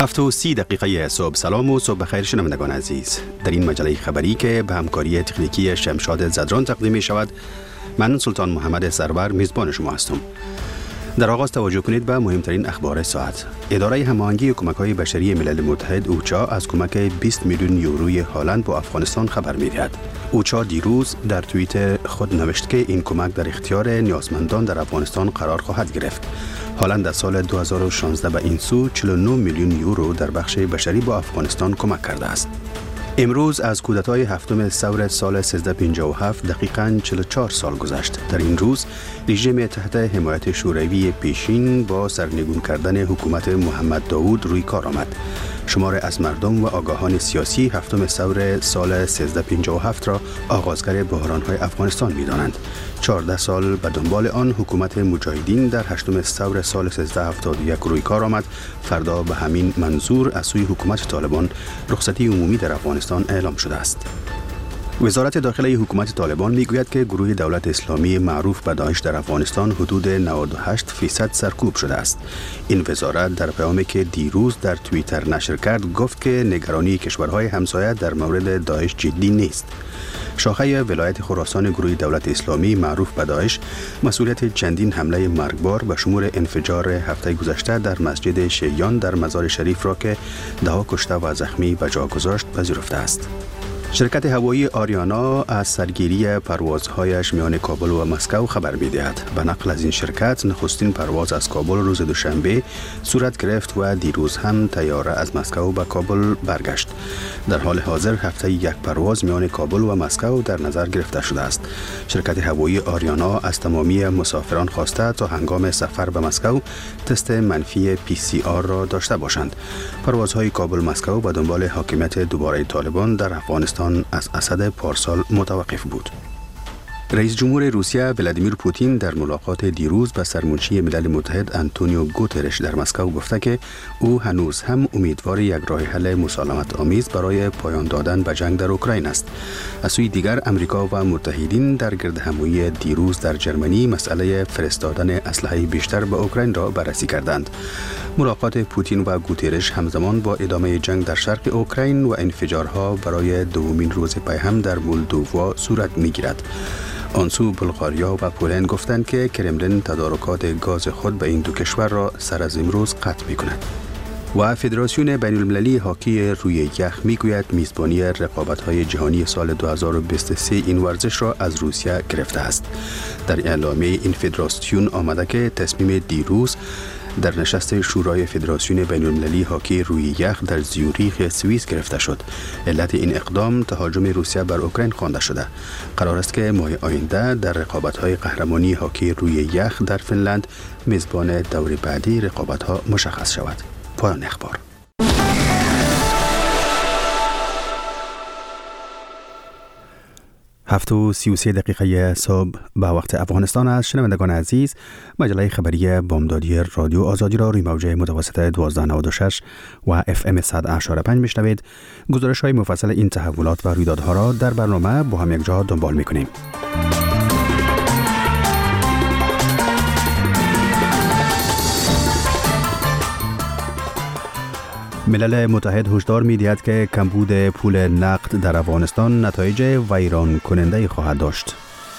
7:30 صبح. سلام و صبح بخیر شنوندگان عزیز. در این مجله خبری که به همکاری تکنیکی شمشاد زدران تقدیم می شود، من سلطان محمد سرور میزبان شما هستم. در آغاز توجه کنید به مهمترین اخبار ساعت. اداره هماهنگی کمک‌های بشری ملل متحد اوچا از کمک 20 میلیون یوروی هالند با افغانستان خبر می‌دهد. اوچا دیروز در توییت خود نوشت که این کمک در اختیار نیازمندان در افغانستان قرار خواهد گرفت. هالند در سال 2016 به این سو 49 میلیون یورو در بخش بشری با افغانستان کمک کرده است. امروز از کودتای هفتم ثور سال 1357 دقیقاً 44 سال گذشت. در این روز رژیم تحت حمایت شوروی پیشین با سرنگون کردن حکومت محمد داوود روی کار آمد. شمار از مردم و آگاهان سیاسی هفتم ثور سال 1357 را آغازگر بحران‌های افغانستان می‌دانند. 14 سال به دنبال آن حکومت مجاهدین در هشتم ثور سال 1371 روی کار آمد. فردا به همین منظور از سوی حکومت طالبان رخصتی عمومی در افغانستان اعلام شده است. وزارت داخلی حکومت طالبان میگوید که گروه دولت اسلامی معروف به داعش در افغانستان حدود 98% سرکوب شده است. این وزارت در پیامی که دیروز در توییتر نشر کرد گفت که نگرانی کشورهای همسایه در مورد داعش جدی نیست. شاخه ولایت خراسان گروه دولت اسلامی معروف به داعش مسئولیت چندین حمله مرگبار به شمول انفجار هفته گذشته در مسجد شیعیان در مزار شریف را که 10 کشته و زخمی به جا گذاشت پذیرفته است. شرکت هوایی آریانا از سرگیری پروازهایش میان کابل و مسکو خبر می‌دهد. به نقل از این شرکت نخستین پرواز از کابل روز دوشنبه صورت گرفت و دیروز هم طیاره از مسکو به کابل برگشت. در حال حاضر هفته یک پرواز میان کابل و مسکو در نظر گرفته شده است. شرکت هوایی آریانا از تمامی مسافران خواسته تا هنگام سفر به مسکو تست منفی PCR را داشته باشند. پروازهای کابل مسکو به دنبال حاکمیت دوباره طالبان در افغانستان از اسد پارسال متوقف بود. رئیس جمهور روسیه ولادیمیر پوتین در ملاقات دیروز با سرمنشی ملل متحد آنتونیو گوترش در مسکو گفته که او هنوز هم امیدوار یک راه حل مسالمت آمیز برای پایان دادن به جنگ در اوکراین است. از سوی دیگر امریکا و متحدین در گردهمایی دیروز در جرمنی مسئله فرستادن اسلحه بیشتر به اوکراین را بررسی کردند. ملاقات پوتین و گوترش همزمان با ادامه جنگ در شرق اوکراین و انفجارها برای دومین روز پی هم در مولدووا صورت می‌گیرد. آنسو بلغاریا و پولند گفتند که کرملین تدارکات گاز خود به این دو کشور را سر از امروز قطع می‌کند. و فدراسیون بین المللی هاکی روی یخ میگوید میزبانی رقابت‌های جهانی سال 2023 این ورزش را از روسیه گرفته است. در اعلامیه این فدراسیون آمده که تصمیم دیروز در نشست شورای فدراسیون بین المللی هاکی روی یخ در زیوریخ سوئیس گرفته شد. علت این اقدام تهاجم روسیه بر اوکراین خوانده شده. قرار است که ماه آینده در رقابت‌های قهرمانی هاکی روی یخ در فنلند میزبان دور بعدی رقابت‌ها مشخص شود. پایان اخبار. 7:33 صبح به وقت افغانستان است. شنوندگان عزیز، مجله خبری بامدادی رادیو آزادی را روی موج متوسط 1296 و FM 100.5 میشنوید. گزارش‌های مفصل این تحولات و رویدادها را در برنامه با هم یک جا دنبال می‌کنیم. ملل متحد هشدار می‌دهد که کمبود پول نقد در افغانستان نتایج ویران کننده خواهد داشت.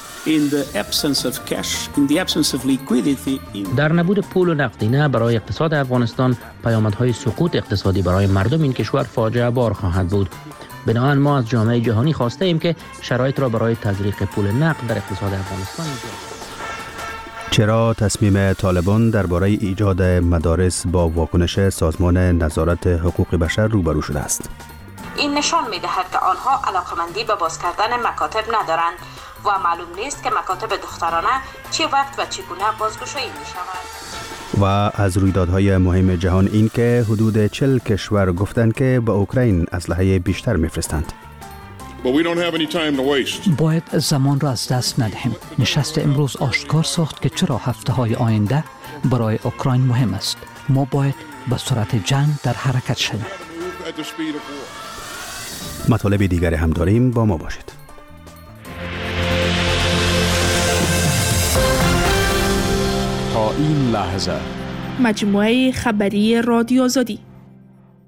در نبود پول نقدینه برای اقتصاد افغانستان، پیامدهای سقوط اقتصادی برای مردم این کشور فاجعه بار خواهد بود. بنابراین ما از جامعه جهانی خواسته ایم که شرایط را برای تزریق پول نقد در اقتصاد افغانستان چرا تصمیم طالبان درباره ایجاد مدارس با واکنش سازمان نظارت حقوق بشر روبرو شده است؟ این نشان می‌دهد که آنها علاقمندی به باز کردن مکاتب ندارند و معلوم نیست که مکاتب دخترانه چه وقت و چگونه بازگشایی می‌شوند. و از رویدادهای مهم جهان این که حدود 40 کشور گفتند که به اوکراین اسلحه بیشتر می‌فرستند. باید زمان را از دست ندهیم. نشست امروز آشکار ساخت که چرا هفته‌های آینده برای اوکراین مهم است. ما باید به سرعت جنگ در حرکت شویم. مطالب دیگری هم داریم، با ما باشید. تا این لحظه مجموعه خبری رادیو آزادی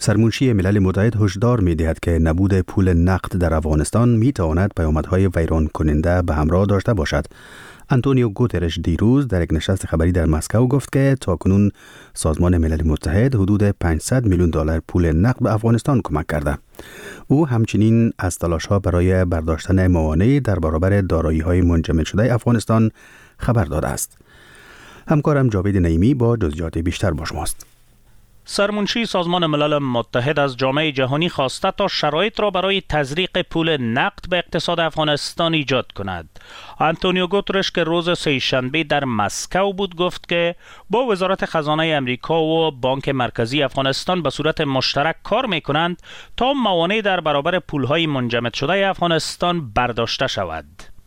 سرمنشی ملل متحد هشدار می‌دهد که نبود پول نقد در افغانستان می‌تواند پیامدهای ویران کننده به همراه داشته باشد. آنتونیو گوترش دیروز در یک نشست خبری در مسکو گفت که تاکنون سازمان ملل متحد حدود 500 میلیون دلار پول نقد به افغانستان کمک کرده. او همچنین از تلاش‌ها برای برداشتن موانع در برابر دارایی‌های منجمد شده افغانستان خبر داده است. همکارم جاوید نعیمی با جزئیات بیشتر با شماست. سرمنشی سازمان ملل متحد از جامعه جهانی خواسته تا شرایط را برای تزریق پول نقد به اقتصاد افغانستان ایجاد کند. آنتونیو گوترش که روز سه‌شنبه در مسکو بود گفت که با وزارت خزانه امریکا و بانک مرکزی افغانستان به صورت مشترک کار می‌کنند تا موانع در برابر پول‌های منجمد شده افغانستان برداشته شود.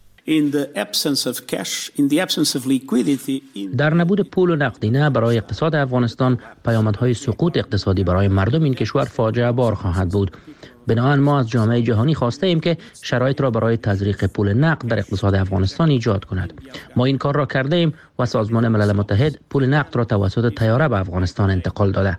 در نبود پول و نقدینه برای اقتصاد افغانستان پیامدهای سقوط اقتصادی برای مردم این کشور فاجعه بار خواهد بود. بنابراین ما از جامعه جهانی خواسته ایم که شرایط را برای تزریق پول نقد در اقتصاد افغانستان ایجاد کند. ما این کار را کرده ایم و سازمان ملل متحد پول نقد را توسط طیاره به افغانستان انتقال داده.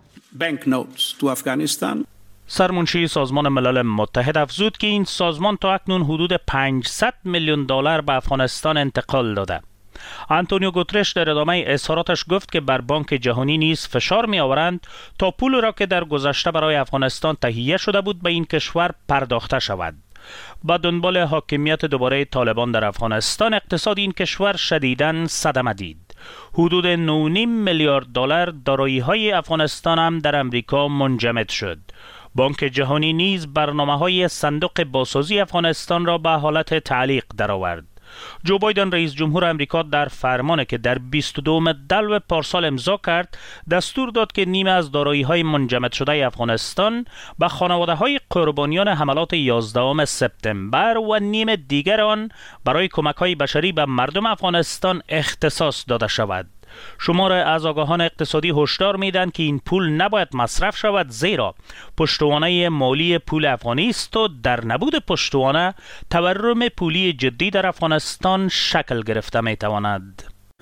سرمنشی سازمان ملل متحد افزود که این سازمان تا اکنون حدود 500 میلیون دلار به افغانستان انتقال داده. آنتونیو گوترش در ادامه اظهاراتش گفت که بر بانک جهانی نیز فشار می آورند تا پول را که در گذشته برای افغانستان تهیه شده بود به این کشور پرداخته شود. با دنبال حاکمیت دوباره طالبان در افغانستان اقتصاد این کشور شدیداً صدمه دید. حدود 9.5 میلیارد دلار دارایی‌های افغانستان هم در امریکا منجمد شد. بانک جهانی نیز برنامه‌های صندوق بازسازی افغانستان را به حالت تعلیق درآورد. جو بایدن رئیس جمهور امریکا در فرمانی که در 22 دلو پارسال امضا کرد دستور داد که نیمه از دارایی‌های منجمد شده افغانستان به خانواده‌های قربانیان حملات 11 سپتامبر و نیم دیگر آن برای کمک‌های بشری به مردم افغانستان اختصاص داده شود. شمار از آگاهان اقتصادی هشدار میدن که این پول نباید مصرف شود زیرا پشتوانه مالی پول افغانی است و در نبود پشتوانه تورم پولی جدی در افغانستان شکل گرفته میتواند.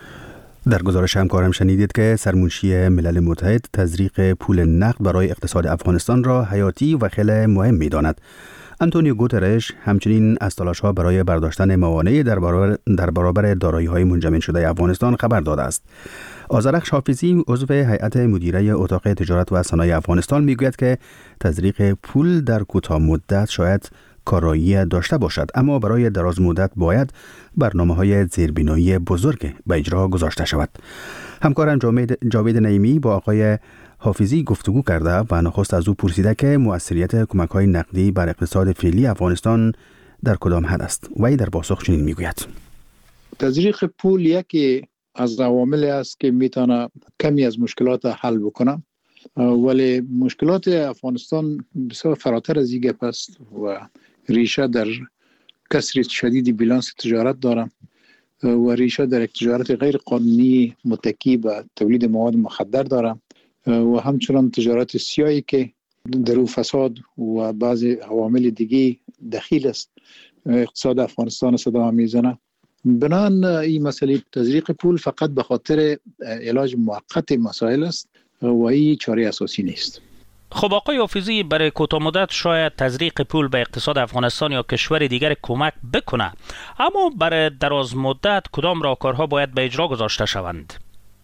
در گزارش همکارم شنیدید که سرمنشی ملل متحد تزریق پول نقد برای اقتصاد افغانستان را حیاتی و خیلی مهم میداند. آنتونیو گوترش همچنین از تلاش‌ها برای برداشتن موانع در برابر دارایی‌های منجمد شده افغانستان خبر داده است. آذرخش حافظی عضو هیئت مدیره اتاق تجارت و صنایع افغانستان میگوید که تزریق پول در کوتاه مدت شاید کارایی داشته باشد، اما برای دراز مدت باید برنامه‌های زیربنایی بزرگ به اجرا گذاشته شود. همکارم جاوید نعیمی با آقای حافظی گفتگو کرده و نخست از او پرسیده که مؤثریت کمک‌های نقدی بر اقتصاد فعلی افغانستان در کدام حد است. وی در پاسخ چنین میگوید: تزریق پول یکی از عوامل است که میتونه کمی از مشکلات حل بکنه، ولی مشکلات افغانستان بسیار فراتر از این گپ است و ریشه در کسر شدید بیلانس تجارت داره و ریشه در یک تجارت غیر قانونی متکی به تولید مواد مخدر داره و همچنان تجارت سیاهی که در او فساد و بعضی عوامل دیگه دخیل است اقتصاد افغانستان صدا میزنه. بنان این مسئله تزریق پول فقط به خاطر علاج موقت مسائل است و این چاره اساسی نیست. خب آقای حافظی، برای کوتاه مدت شاید تزریق پول به اقتصاد افغانستان یا کشور دیگر کمک بکنه، اما برای دراز مدت کدام راهکارها باید به اجرا گذاشته شوند؟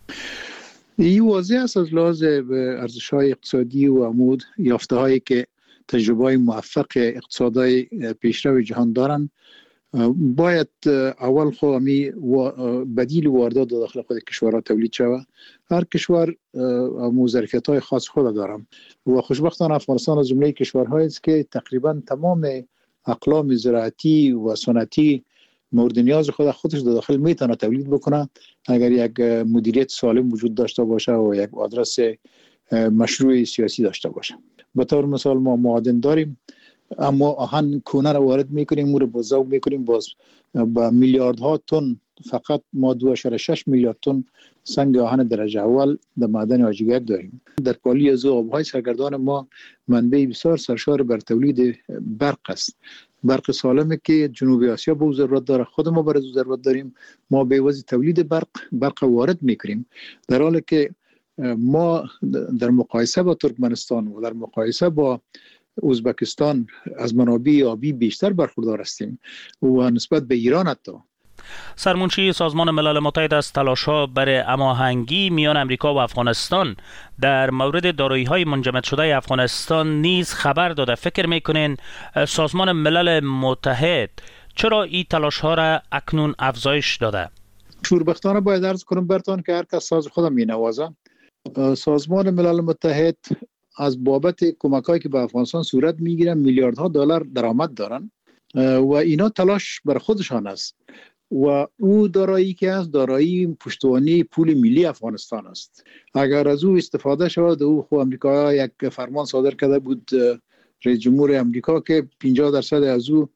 این واضح است از لحاظ ارزش‌های اقتصادی و عمود یافته‌هایی که تجربه‌های موفق اقتصادهای پیشرو جهان دارند. باید اول خوامی بدیل واردات داخل خود کشورها تولید شود. هر کشور ظرفیت‌های خاص خود دارند و خوشبختانه افغانستان از جمله کشورهایی است که تقریبا تمام اقلام زراعتی و صنعتی مورد نیاز خودش داخل میتونه تولید بکنه اگر یک مدیریت سالم وجود داشته باشه و یک آدرس مشروع سیاسی داشته باشه. به طور مثال ما معادن داریم اما آهن کونه را وارد میکنیم، مور بازار میکنیم، باز با میلیاردها تن فقط ما 2.6 میلیارد تن سنگ آهن درجه اول در معدن آجیگر داریم. در پالی از آبهای سرگردان ما منبع بسیار سرشار بر تولید برق است. برق سالمه که جنوب آسیا به ضرورت داره، خود ما برای ضرورت داریم. ما به واسطه تولید برق وارد میکنیم در حالی که ما در مقایسه با ترکمنستان و در مقایسه با ازبکستان از منابع آبی بیشتر برخوردار هستیم و نسبت به ایران حتی. سرمنشی سازمان ملل متحد از تلاش‌ها برای هماهنگی میان امریکا و افغانستان در مورد دارایی‌های منجمد شده افغانستان نیز خبر داده. فکر می‌کنین سازمان ملل متحد چرا این تلاش‌ها را اکنون افزایش داده؟ شوربختانه باید عرض کنم برتان که هر کس ساز خودم می‌نوازه. سازمان ملل متحد از بابت کمک‌هایی که به افغانستان صورت می‌گیرن میلیاردها دلار درآمد دارن و اینا تلاش بر خودشان است و او دارایی که است دارایی پشتوانه پول ملی افغانستان است. اگر از او استفاده شود، او خو امریکا یک فرمان صادر کرده بود رئیس جمهور امریکا که 50% از او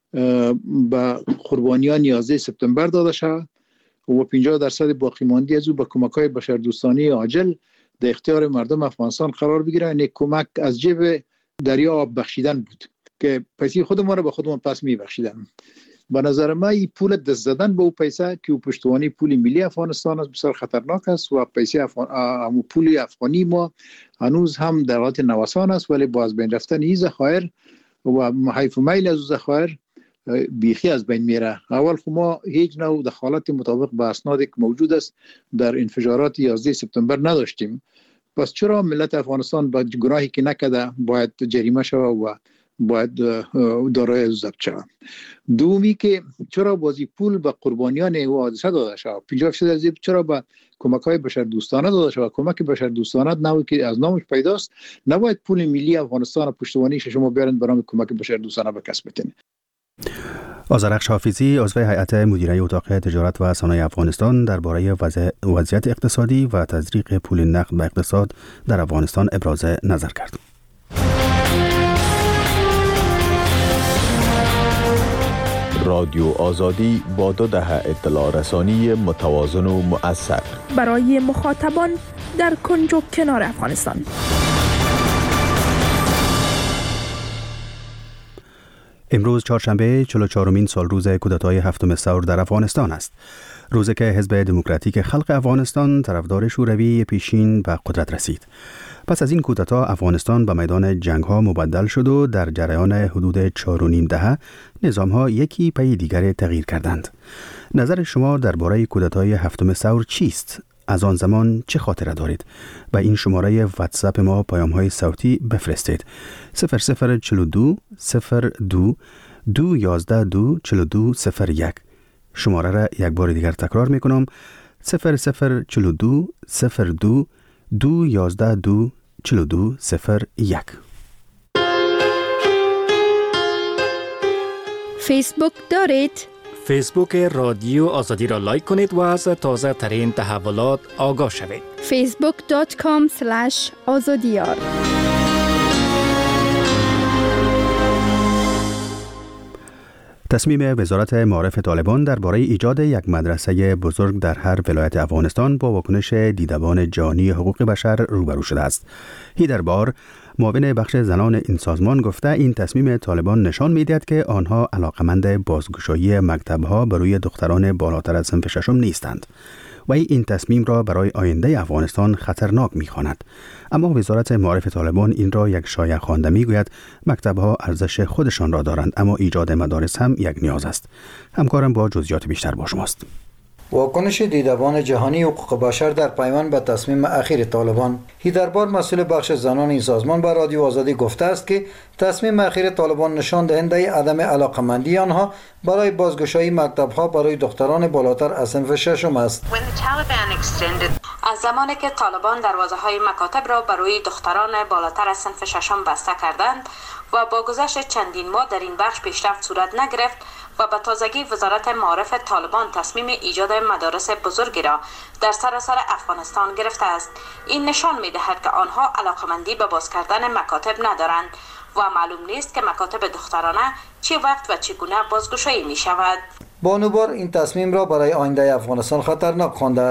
به قربانیان 11 سپتامبر داده شود و 50% باقی مانده از او به کمک‌های بشردوستانه عاجل در اختیار مردم افغانستان قرار بگیره. این کمک از جیب دریا آب بخشیدن بود که پیسه خودمون رو به خودمون پس می‌بخشیدن. به نظر من این پول دست زدن به او پیسه که او پشتوانه پول ملی افغانستان است بسیار خطرناک است و پیسه پول افغانی ما هنوز هم در حالت نوسان است، ولی با از بین رفتن این ذخایر و حیف میل از ذخایر بیخی از بین میره. اول خو ما هیچ نوع دخالت مطابق با اسنادی که موجود است در انفجارات 11 سپتامبر نداشتیم. پس چرا ملت افغانستان با گناهی که نکرده باید جریمه شود و باید دارای ضبط شود؟ دومی که چرا بازی پول به قربانیان او حادثه داده شود؟ 50% از این چرا به کمک‌های بشردوستانه داده شود؟ کمک بشردوستانه نوعی که از نامش پیداست نباید پول ملی افغانستان پشتوانه شما بیارن برای کمک بشردوستانه به کسب بتین. آذرخش حافظی عضو هیئت مدیره اتاق تجارت و صنایع افغانستان درباره وضعیت اقتصادی و تزریق پول نقد به اقتصاد در افغانستان ابراز نظر کرد. رادیو آزادی با 2 دهه اطلاع رسانی متوازن و مؤثر برای مخاطبان در کنج و کنار افغانستان. امروز چهارشنبه 44مین سال روز کودتای 7 ثور در افغانستان است. روزی که حزب دموکراتیک خلق افغانستان طرفدار شوروی پیشین به قدرت رسید. پس از این کودتا افغانستان به میدان جنگ‌ها مبدل شد و در جریان حدود 4.5 دهه نظام‌ها یکی پی دیگر تغییر کردند. نظر شما درباره کودتای 7 ثور چیست؟ از آن زمان چه خاطره دارید؟ به این شماره واتساپ ما پیام‌های صوتی بفرستید. 0042 02 211 24201. شماره را یک بار دیگر تکرار می‌کنم. 0042 02 211 24201. فیسبوک دارید؟ فیسبوک رادیو آزادی را لایک کنید و از تازه ترین تحولات آگاه شوید. facebook.com/azadiyar. تصمیم وزارت معارف طالبان درباره ایجاد یک مدرسه بزرگ در هر ولایت افغانستان با واکنش دیدبان جهانی حقوق بشر روبرو شده است. هیدربار، معاون بخش زنان این سازمان، گفته این تصمیم طالبان نشان می‌دهد که آنها علاقمند بازگشایی مکتب‌ها برای دختران بالاتر از صنف ششم نیستند و این تصمیم را برای آینده افغانستان خطرناک می‌خواند. اما وزارت معارف طالبان این را یک شایعه خوانده می‌گوید مکتب‌ها ارزش خودشان را دارند، اما ایجاد مدارس هم یک نیاز است. همکارم با جزئیات بیشتر با شماست. واکنش دیدبان جهانی حقوق بشر در پیوند به تصمیم اخیر طالبان. هیدربار، مسئول بخش زنان این سازمان، به رادیو آزادی گفته است که تصمیم اخیر طالبان نشان دهنده عدم علاقمندی آنها برای بازگشایی مکتب‌ها برای دختران بالاتر از صنف ششم است. از زمانی که طالبان دروازه‌های مکاتب را برای دختران بالاتر از صنف ششم بسته کردند و با گذشت چندین ماه در این بخش پیشرفت صورت نگرفت و به تازگی وزارت معارف طالبان تصمیم ایجاد مدارس بزرگی را در سراسر افغانستان گرفته است، این نشان می‌دهد که آنها علاقمندی به باز کردن مکاتب ندارند و معلوم نیست که مکاتب دخترانه چه وقت و چگونه بازگشایی می‌شود. بانوبار این تصمیم را برای آینده افغانستان خطرناک خوانده است.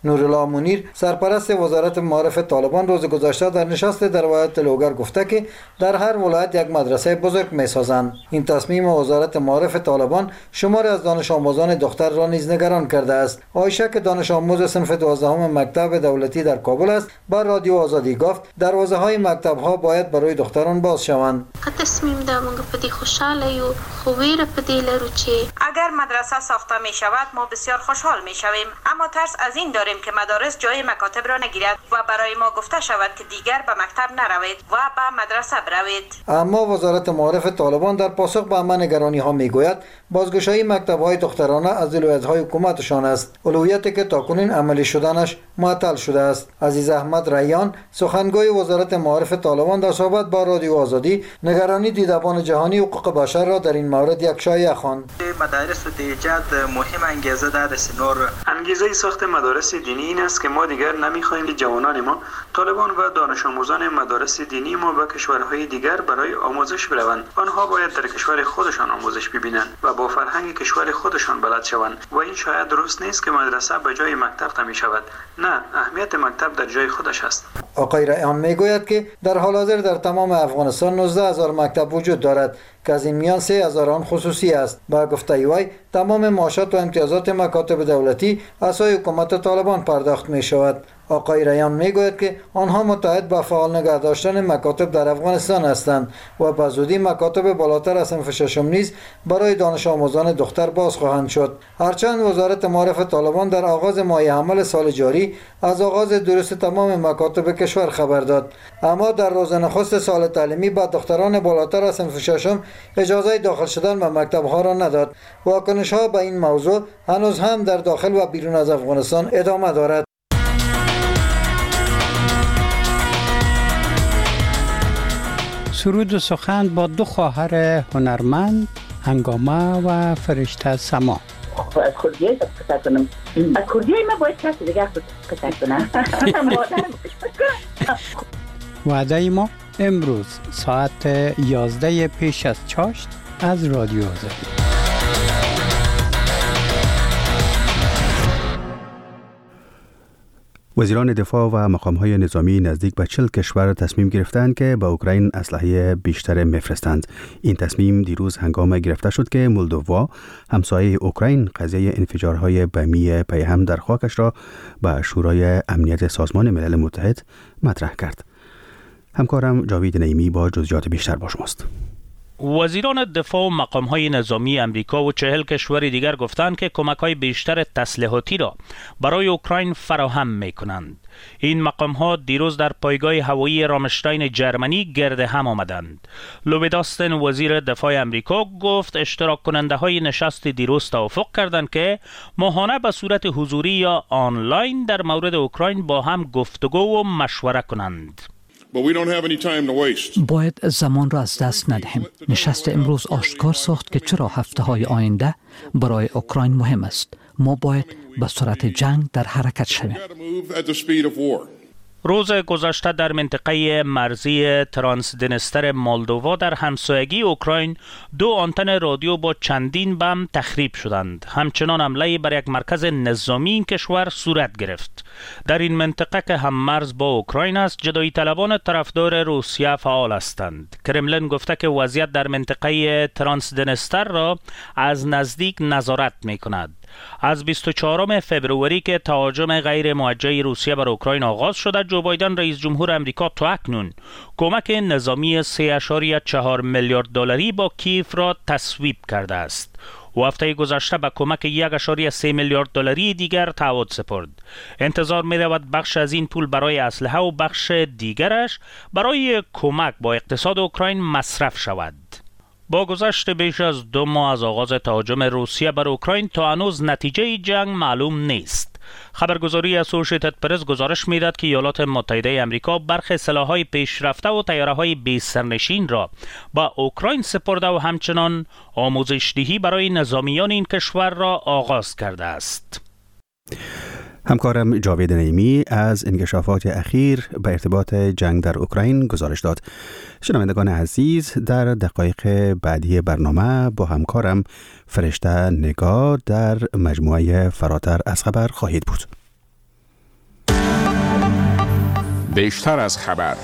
نورالله منیر سرپرست وزارت معارف طالبان روز گذشته در نشست در ولایت لوگر گفته که در هر ولایت یک مدرسه بزرگ می‌سازند. این تصمیم وزارت معارف طالبان شماری از دانش آموزان دختر را نیز نگران کرده است. عایشه که دانش آموز صنف 12 مکتب دولتی در کابل است، با رادیو آزادی گفت دروازه‌های مکتب‌ها باید برای دختران باز شوند. تصمیم دا موږ په دې خوشاله یو، خو ویره په دې لرو چې اگر مدرسه ساخته می شود ما بسیار خوشحال می شویم، اما ترس از این داریم که مدارس جای مکاتب را نگیرد و برای ما گفته شود که دیگر به مکتب نروید و به مدرسه بروید. اما وزارت معارف طالبان در پاسخ به همه نگرانی‌ها میگوید بازگشایی مکتب‌های دخترانه از ولایت‌های حکومتشان است، اولویتی که تاکنون عملی شدنش معطل شده است. عزیز احمد ریان سخنگوی وزارت معارف طالبان در صحبت با رادیو آزادی نگرانی دیدبان جهانی حقوق بشر را در این مورد یک شایعه خواند. مدارس د ایجاد مهم انگیزه دارست. نور انگیزه ساخت مدارس دینی این است که ما دیگر نمی‌خواهیم که جوانان ما طالبان و دانش آموزان مدارس دینی ما به کشورهای دیگر برای آموزش بروند. آنها باید در کشور خودشان آموزش ببینند و با فرهنگ کشور خودشان بلد شوند و این شاید درست نیست که مدرسه به جای مکتب تعمیر شود. نه، اهمیت مکتب در جای خودش است. آقای ریان میگوید که در حال حاضر در تمام افغانستان 19000 مکتب وجود دارد که از این میان 3000 آن خصوصی است. با گفته وی تمام معاشات و امتیازات مکاتب دولتی از سوی حکومت طالبان پرداخت می شود. آقای ریان میگوید که آنها متحد به فعال نگه داشتن مکاتب در افغانستان هستند و به زودی مکاتب بالاتر از صنف ششم نیز برای دانش آموزان دختر باز خواهند شد. هرچند وزارت معارف طالبان در آغاز ماه حمل سال جاری از آغاز درست تمام مکاتب کشور خبر داد، اما در روز نخست سال تعلیمی به دختران بالاتر از صنف ششم اجازه داخل شدن به مکتب‌ها را نداد. واکنش‌ها به این موضوع هنوز هم در داخل و بیرون از افغانستان ادامه دارد. سرود و سخن با دو خواهر هنرمند، هنگامه و فرشته سما. از کردیه قصه کنم. از کردیه ما باید کسی دیگه قصه کنم. وعده ما امروز ساعت 11 پیش از چاشت از رادیو آزادی. وزیران دفاع و مقام‌های نظامی نزدیک به 40 کشور تصمیم گرفتند که به اوکراین اسلحه بیشتر می‌فرستند. این تصمیم دیروز هنگام گرفته شد که مولدووا همسایه اوکراین قضیه انفجارهای بمی پیهم در خاکش را به شورای امنیت سازمان ملل متحد مطرح کرد. همکارم جاوید نعیمی با جزئیات بیشتر با شماست. وزیران دفاع و مقام‌های نظامی امریکا و 40 کشور دیگر گفتند که کمک‌های بیشتر تسلیحاتی را برای اوکراین فراهم می‌کنند. این مقام‌ها دیروز در پایگاه هوایی رامشتاین جرمنی گرد هم آمدند. لوید آستن وزیر دفاع امریکا گفت اشتراک کننده های نشست دیروز توافق کردند که ماهانه به صورت حضوری یا آنلاین در مورد اوکراین با هم گفتگو و مشوره کنند. باید زمان را از دست ندهیم. نشست امروز آشکار ساخت که چرا هفته‌های آینده برای اوکراین مهم است. ما باید به سرعت جنگ در حرکت شویم. روز گذشته در منطقه مرزی ترانسدنستر مولدووا در همسایگی اوکراین 2 آنتن رادیو با چندین بم تخریب شدند. همچنان حمله بر یک مرکز نظامی این کشور صورت گرفت. در این منطقه که هم مرز با اوکراین است، جدایی طلبان طرفدار روسیه فعال هستند. کرملین گفته که وضعیت در منطقه ترانسدنستر را از نزدیک نظارت می کند. از 24 فبروری که تهاجم غیر موجه روسیه بر اوکراین آغاز شده، جو بایدن رئیس جمهور امریکا تا اکنون کمک نظامی 3.4 میلیارد دلاری با کیف را تصویب کرده است. و هفته گذشته به کمک 1.3 میلیارد دلاری دیگر تعهد سپرد. انتظار می رود بخش از این پول برای اسلحه و بخش دیگرش برای کمک با اقتصاد اوکراین مصرف شود. با گذشت بیش از 2 ماه از آغاز تهاجم روسیه بر اوکراین تا هنوز نتیجه جنگ معلوم نیست. خبرگزاری اسوشیتد پرس گزارش می‌دهد که ایالات متحده آمریکا برخی سلاح‌های پیشرفته و طیاره‌های بی سرنشین را با اوکراین سپرده و همچنان آموزش‌دهی برای نظامیان این کشور را آغاز کرده است. همکارم جاوید نعیمی از انکشافات اخیر به ارتباط جنگ در اوکراین گزارش داد. شنوندگان عزیز، در دقایق بعدی برنامه با همکارم فرشته نگار در مجموعه فراتر از خبر خواهید بود. بیشتر از خبر.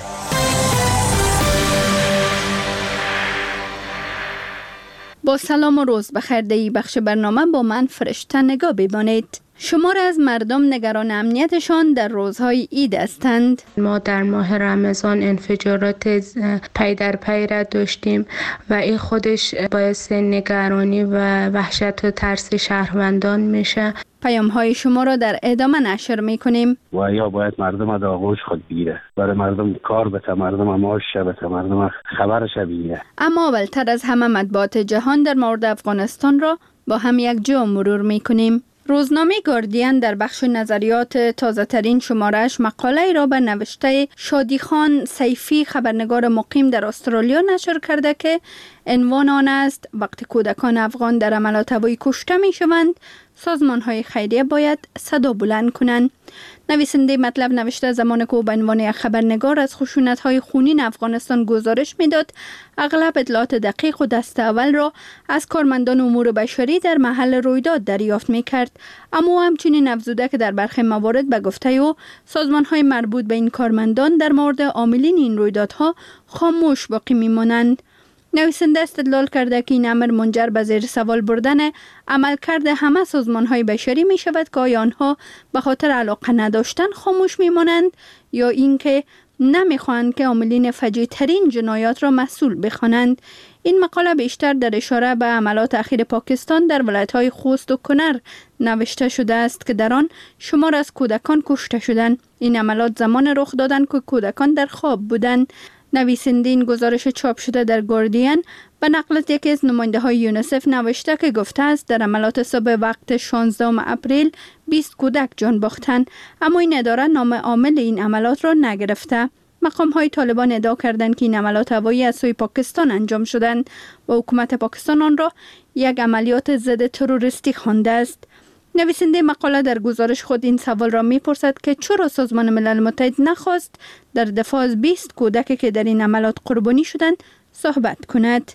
با سلام و روز بخیر. در این بخش برنامه با من فرشته نگاه بمانید. شمار از مردم نگران امنیتشان در روزهای عید هستند. ما در ماه رمضان انفجارات پی در پی را داشتیم و این خودش باعث نگرانی و وحشت و ترس شهروندان میشه. پیام های شما را در ادامه نشر میکنیم. و یا باید مردم در آغوش خود بگیره، برای مردم کار بته، مردم معاش بته، مردم خبرش بگیره. اما اولتر از همه مطبوعات جهان در مورد افغانستان را با هم یک جا مرور میکنیم. روزنامه گاردین در بخش نظریات تازه ترین شمارش مقاله را به نوشته شادیخان سیفی خبرنگار مقیم در استرالیا نشر کرده که عنوان آن است: وقتی کودکان افغان در عملیات هوایی کشته می شوند، سازمان های خیریه باید صدا بلند کنند. نویسنده مطلب نوشته زمان که او به عنوان یک خبرنگار از خشونت های خونین افغانستان گزارش میداد، اغلب اطلاعات دقیق و دست اول را از کارمندان امور بشری در محل رویداد دریافت میکرد. اما همچنین افزوده که در برخی موارد به گفته او سازمان های مربوط به این کارمندان در مورد عاملین این رویدادها خاموش باقی میمانند. نویسنده استدلال کرده که این امر منجر به زیر سوال بردن عملکرد همه سازمان‌های بشری می شود که آیا آنها به خاطر علاقه نداشتن خاموش میمانند یا اینکه نمیخواهند که عاملین فجیع ترین جنایات را مسئول بخوانند. این مقاله بیشتر در اشاره به عملیات اخیر پاکستان در ولایت‌های خوست و کنر نوشته شده است که در آن شمار از کودکان کشته شدند. این عملیات زمان رخ دادند که کودکان در خواب بودند. نویسنده این گزارش چاپ شده در گاردین به نقل از یکی از نماینده های یونیسف نوشته که گفته است در عملیات صبح وقت 16 اپریل 20 کودک جان باختند، اما این اداره نام عامل این عملیات را نگرفته. مقام های طالبان ادعا کردند که این عملیات هوایی از سوی پاکستان انجام شدند و حکومت پاکستان آن را یک عملیات ضد تروریستی خوانده است. نویسنده مقاله در گزارش خود این سوال را می‌پرسد که چرا سازمان ملل متحد نخواست در دفاع از 20 کودکی که در این عملیات قربانی شدند صحبت کند.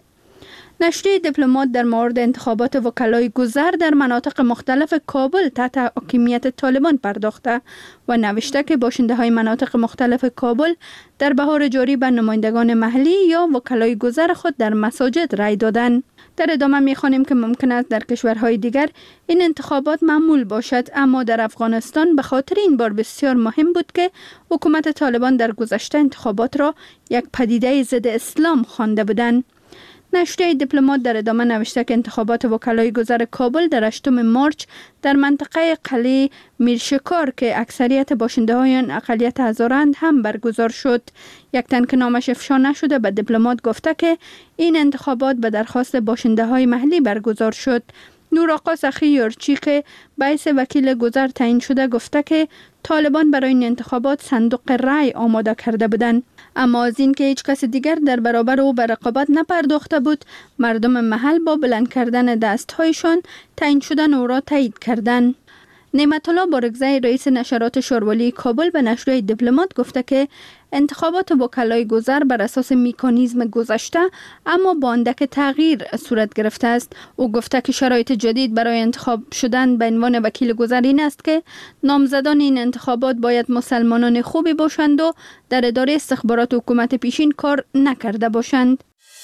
نشریه دیپلمات در مورد انتخابات وکلای گذر در مناطق مختلف کابل تحت حاکمیت طالبان پرداخته و نوشته که باشنده‌های مناطق مختلف کابل در بهار جاری به نمایندگان محلی یا وکلای گذر خود در مساجد رای دادند. در ادامه می‌خوانیم که ممکن است در کشورهای دیگر این انتخابات معمول باشد، اما در افغانستان به خاطر این بار بسیار مهم بود که حکومت طالبان در گذشته انتخابات را یک پدیده ضد اسلام خوانده بودند. نشریه دیپلمات در ادامه نوشته که انتخابات وکلای گذر کابل در 8 مارچ در منطقه قلعه میرشکار که اکثریت باشنده های آن اقلیت هزارند هم برگزار شد. یک تن که نامش افشا نشده به دیپلمات گفته که این انتخابات به درخواست باشنده های محلی برگزار شد. نور آقا سخی یورچی که باعث وکیل گذر تعیین شده گفته که طالبان برای این انتخابات صندوق رای آماده کرده بودند، اما از این که هیچ کس دیگر در برابر او به رقابت نپرداخته بود، مردم محل با بلند کردن دستهایشان تعیین شدن او را تایید کردند. نعمت الله بارگزی رئیس نشرات شاروالی کابل به نشریه دیپلمات گفته که انتخابات وکلای گذر بر اساس مکانیزم گذشته اما با اندک تغییر صورت گرفته است. او گفته که شرایط جدید برای انتخاب شدن به عنوان وکیل گذر این است که نامزدان این انتخابات باید مسلمانان خوبی باشند و در اداره استخبارات حکومت پیشین کار نکرده باشند.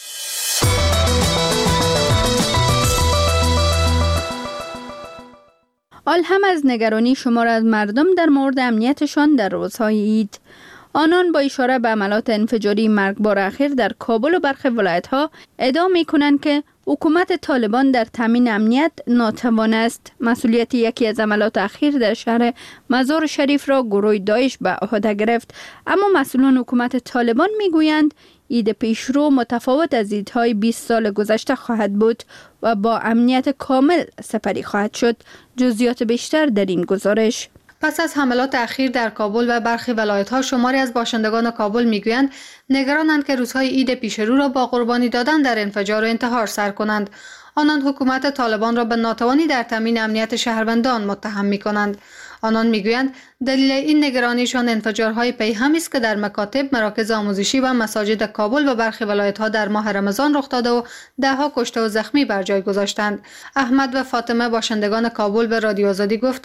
هم از نگرانی شمار از مردم در مورد امنیتشان در روزهای عید. آنان با اشاره به عملیات انفجاری مرگبار اخیر در کابل و برخی ولایت‌ها ادعا می‌کنند که حکومت طالبان در تامین امنیت ناتوان است. مسئولیت یکی از عملیات اخیر در شهر مزار شریف را گروه داعش به عهده گرفت، اما مسئولان حکومت طالبان می‌گویند عید پیشرو متفاوت از عیدهای 20 سال گذشته خواهد بود و با امنیت کامل سپری خواهد شد. جزئیات بیشتر در این گزارش. پس از حملات اخیر در کابل و برخی ولایت‌ها شماری از باشندگان کابل میگویند نگرانند که روزهای عید پیشرو را با قربانی دادن در انفجار و انتحار سر کنند. آنان حکومت طالبان را به ناتوانی در تامین امنیت شهروندان متهم می‌کنند. آنان میگویند دلیل این نگرانیشان انفجارهای پیهمی است که در مکاتب، مراکز آموزشی و مساجد کابل و برخی ولایت‌ها در ماه رمضان رخ داده و ده‌ها کشته و زخمی بر جای گذاشتند. احمد و فاطمه باشندگان کابل به رادیو آزادی گفتند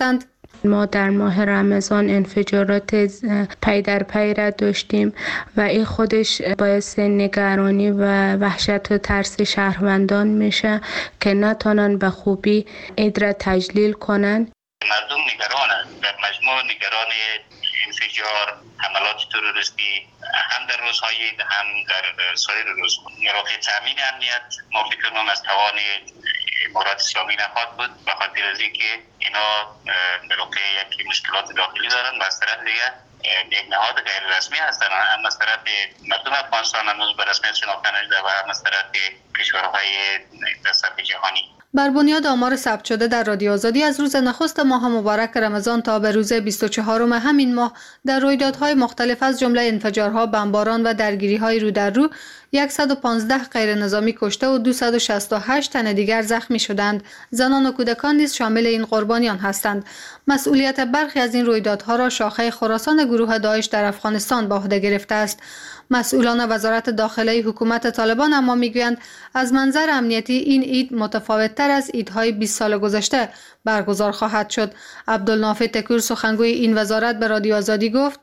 ما در ماه رمضان انفجارات پی در پی را داشتیم و این خودش باعث نگرانی و وحشت و ترس شهروندان میشه که نتونن به خوبی عید را تجلیل کنن. مردم نگرانند، در مجموع نگران انفجار، حملات تروریستی هم در روزهای عید هم در سایر روز. راه تامین امنیت ما فکر کنم از توان امارات اسلامی نخواهد بود، به خاطر از اینکه اینا در واقع یک مشکلات داخلی دارن و از طرف دیگه یک نهاد غیر رسمی هستن، هم از طرف مردم افغانستان هنوز به رسمیت شناخته نشده و هم از طرف کشورهای در سطح جهانی. بر بنیاد آمار ثبت شده در رادیو آزادی از روز نخست ماه مبارک رمضان تا به روز 24 همین ماه در رویدادهای مختلف از جمله انفجارها، بمباران و درگیری‌های رو در رو 115 غیر نظامی کشته و 268 تن دیگر زخمی شدند. زنان و کودکان نیز شامل این قربانیان هستند. مسئولیت برخی از این رویدادها را شاخه خراسان گروه داعش در افغانستان به عهده گرفته است. مسئولان وزارت داخله حکومت طالبان اما میگویند از منظر امنیتی این عید متفاوت‌تر از عیدهای 20 سال گذشته برگزار خواهد شد. عبدالنافع تکور سخنگوی این وزارت به رادیو آزادی گفت: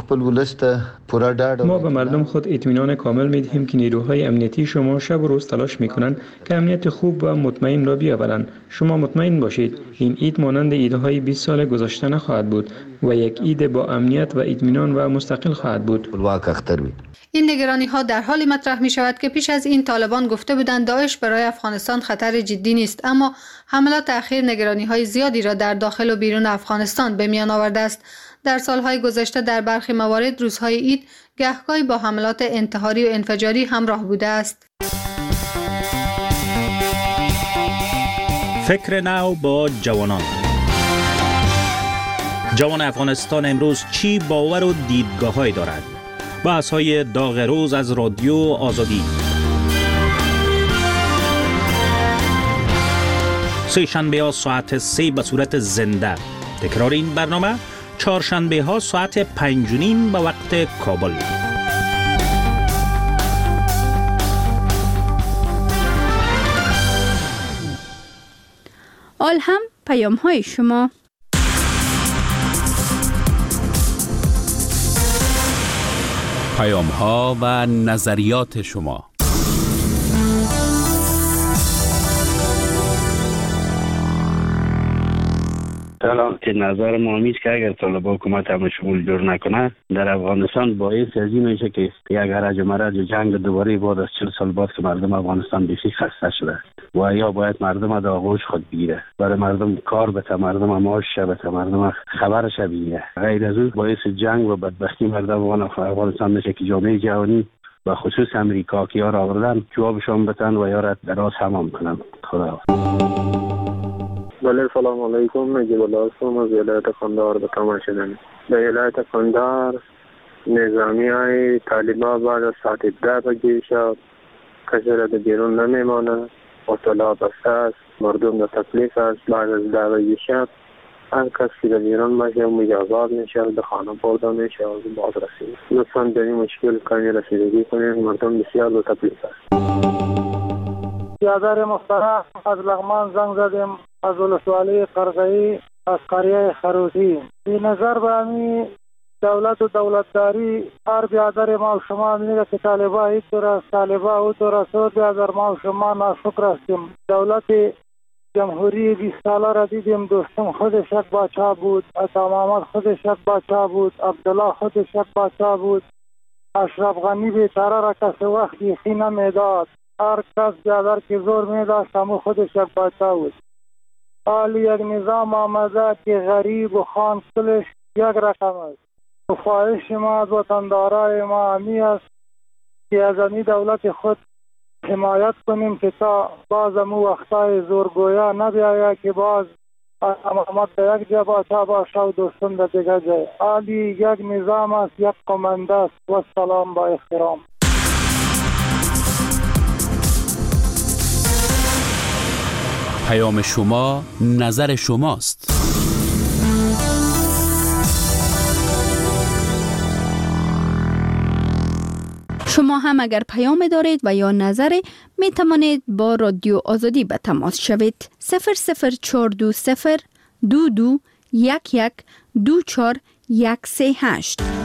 ما به مردم خود اطمینان کامل می‌دهیم که نیروهای امنیتی شما شب و روز تلاش می‌کنند که امنیت خوب و مطمئن را بیاورند. شما مطمئن باشید این عید مانند عیدهای 20 سال گذشته نخواهد بود و یک عید با امنیت و اطمینان و مستقل خواهد بود. این نگرانی‌ها در حالی مطرح می‌شود که پیش از این طالبان گفته بودند داعش برای افغانستان خطر جدی نیست، اما حملات اخیر نگرانی‌های زیادی را در داخل و بیرون افغانستان به میان آورده است. در سالهای گذشته در برخی موارد روزهای عید گهگاهی با حملات انتحاری و انفجاری همراه بوده است. فکر نو با جوانان. جوان افغانستان امروز چی باور و دیدگاه‌هایی دارد؟ بحث‌های داغ روز از رادیو آزادی. سه شنبه ها ساعت 3 به صورت زنده. تکرار این برنامه چهارشنبه ها ساعت 5:30 به وقت کابل. آل هم پیام های شما. پیام ها و نظریات شما. که نظر ما همیست که اگر طالبان حکومت همه شمول جور نکنه در افغانستان باعث از این میشه که یک هرج و مرج جنگ دوباره بعد از 40 سال بعد که مردم افغانستان بیشی خسته شده و یا باید مردم در آغوش خود بگیره، برای مردم کار بده، مردم معاش بده، مردم خبرش بگیره. غیر از اون باعث جنگ و بدبختی مردم افغانستان میشه که جامعه جهانی و خصوص امریکا که یار آوردن جوابشون بدن و یارت دراز تمام کنن. خدا. بله، سلام علیکم. نجیب الله هستم از ولایت قندهار به تماس شدن. در ولایت قندهار نظامی های طالبان بعد از ساعت 10 بجه شب کسی را در بیرون نمیمانه، اطلاع بسته است، مردم در تکلیف است. بعد از 10 بجه شب هر کس که در بیرون باشه مجازات میشه، به خانه برده میشه و باز رسید. لطفا در این مشکل کمی رسیدگی کنید، مردم بسیار در تکلیف است. برادر محترم از لغمان زنگ زدیم، از ولسوالی قرغه‌ای، از قریه خروزی. به نظر به همی دولت و دولتداری هر برادر ما و شما میگه که طالبان این طور است، طالبان او طور است. برادر ما و شما ناشکر هستیم. دولت جمهوری 20 ساله را دیدیم، دوستم خودش یک باچا بود، عطا محمد خودش یک باچا بود، عبدالله خودش یک باچا بود. اشرف غنی بیچاره را کسی وقت بیخی نمیداد، هر کس برادر که زور میداشت همو خودش یک باچا بود. حال یک نظام آمده که غریب و خان کلش یک رقم است. خواهش ما از وطندارای ما همی است که از این دولت خود حمایت کنیم که تا باز امو وقتای زورگویا نبیاید که باز محمد به یک جا باچا باشه و دوستان به دیگه جای. حالی یک نظام است، یک قمنده است. و سلام با احترام. پیام شما نظر شماست. شما هم اگر پیام دارید و یا نظری می توانید با رادیو آزادی به تماس شوید. 00420 22 11 24 138.